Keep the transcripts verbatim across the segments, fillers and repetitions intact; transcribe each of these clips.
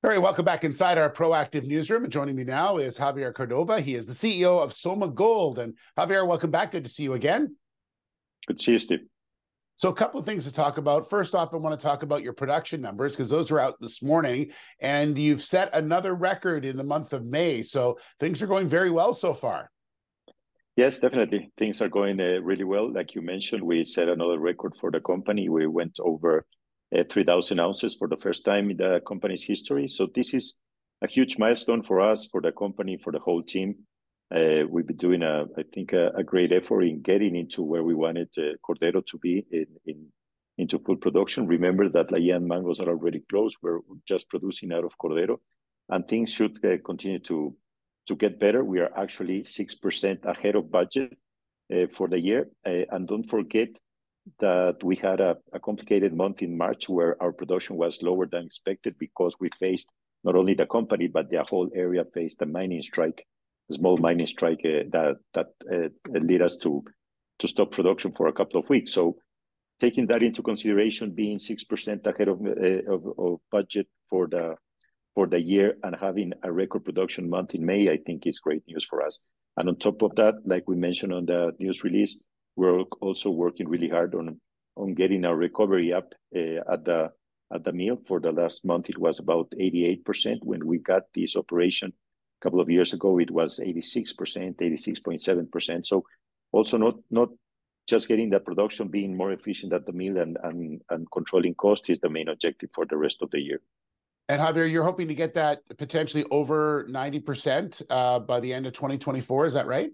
All right, welcome back inside our proactive newsroom. And joining me now is Javier Cordova. He is the C E O of Soma Gold. And Javier, welcome back. Good to see you again. Good to see you, Steve. So a couple of things to talk about. First off, I want to talk about your production numbers because those are out this morning, and you've set another record in the month of May. So things are going very well so far. Yes, definitely. Things are going uh, really well. Like you mentioned, we set another record for the company. We went over uh, three thousand ounces for the first time in the company's history. So this is a huge milestone for us, for the company, for the whole team. Uh, we've been doing, a, I think, a, a great effort in getting into where we wanted uh, Cordero to be in, in into full production. Remember that La and Mangos are already closed. We're just producing out of Cordero, and things should uh, continue to to get better. We are actually six percent ahead of budget uh, for the year. Uh, and don't forget that we had a, a complicated month in March where our production was lower than expected because we faced, not only the company, but the whole area faced a mining strike, a small mining strike uh, that, that uh, led us to, to stop production for a couple of weeks. So taking that into consideration, being six percent ahead of, uh, of, of budget for the for the year and having a record production month in May, I think is great news for us. And on top of that, like we mentioned on the news release, we're also working really hard on on getting our recovery up uh, at the at the mill. For the last month, it was about eighty-eight percent. When we got this operation a couple of years ago, it was eighty-six percent, eighty-six point seven percent. So also not not just getting the production being more efficient at the mill and, and, and controlling cost is the main objective for the rest of the year. And Javier, you're hoping to get that potentially over ninety percent uh, by the end of twenty twenty-four. Is that right?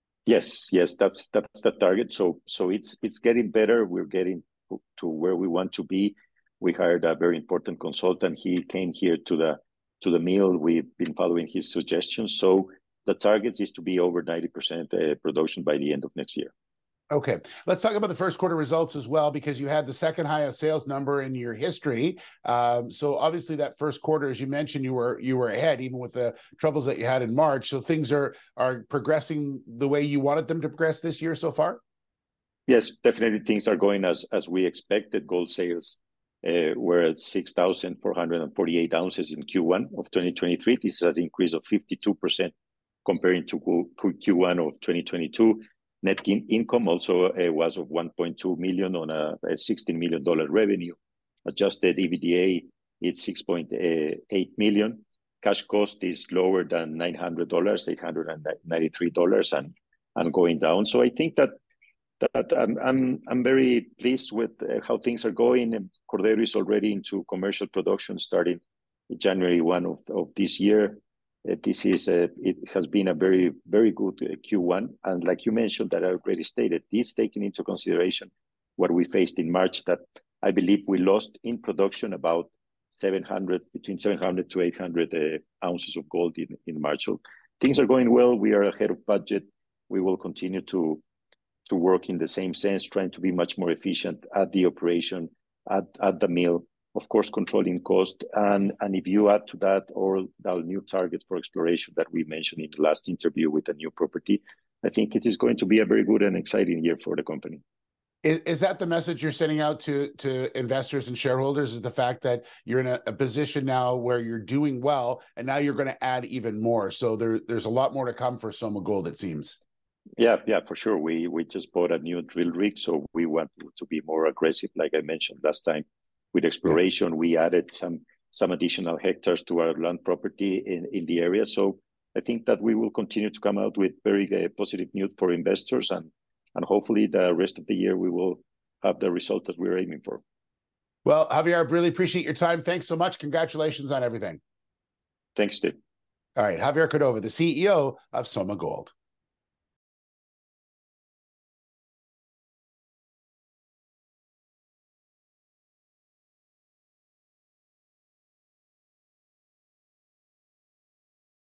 Yes, yes, that's that's the target. So so it's it's getting better. We're getting to where we want to be. We hired a very important consultant. He came here to the to the mill. We've been following his suggestions. So the target is to be over ninety percent uh, production by the end of next year. Okay, let's talk about the first quarter results as well, because you had the second highest sales number in your history. Um, so obviously that first quarter, as you mentioned, you were you were ahead, even with the troubles that you had in March. So things are are progressing the way you wanted them to progress this year so far? Yes, definitely things are going as as we expected. Gold sales uh, were at six thousand four hundred forty-eight ounces in Q one of twenty twenty-three. This is an increase of fifty-two percent comparing to Q one of twenty twenty-two. Net income also uh, was of one point two million on a, a sixteen million dollar revenue. Adjusted EBITDA is six point eight million. Cash cost is lower than nine hundred dollars, eight hundred ninety-three dollars, and and going down. So I think that that I'm I'm I'm very pleased with uh, how things are going. And Cordero is already into commercial production starting January first of, of this year. Uh, this is a, it has been a very, very good uh, Q one. And like you mentioned, that I already stated, this taking into consideration what we faced in March, that I believe we lost in production about seven hundred, between seven hundred to eight hundred uh, ounces of gold in, in March. So things are going well. We are ahead of budget. We will continue to, to work in the same sense, trying to be much more efficient at the operation, at, at the mill. Of course, controlling cost. And, and if you add to that all the new targets for exploration that we mentioned in the last interview with a new property, I think it is going to be a very good and exciting year for the company. Is, is that the message you're sending out to, to investors and shareholders, is the fact that you're in a, a position now where you're doing well, and now you're going to add even more? So there, there's a lot more to come for Soma Gold, it seems. Yeah, yeah, for sure. We, we just bought a new drill rig, so we want to be more aggressive, like I mentioned last time. With exploration, yeah. We added some some additional hectares to our land property in, in the area. So I think that we will continue to come out with very uh, positive news for investors, and and hopefully the rest of the year we will have the result that we're aiming for. Well, Javier, I really appreciate your time. Thanks so much. Congratulations on everything. Thanks, Steve. All right, Javier Cordova, the C E O of Soma Gold.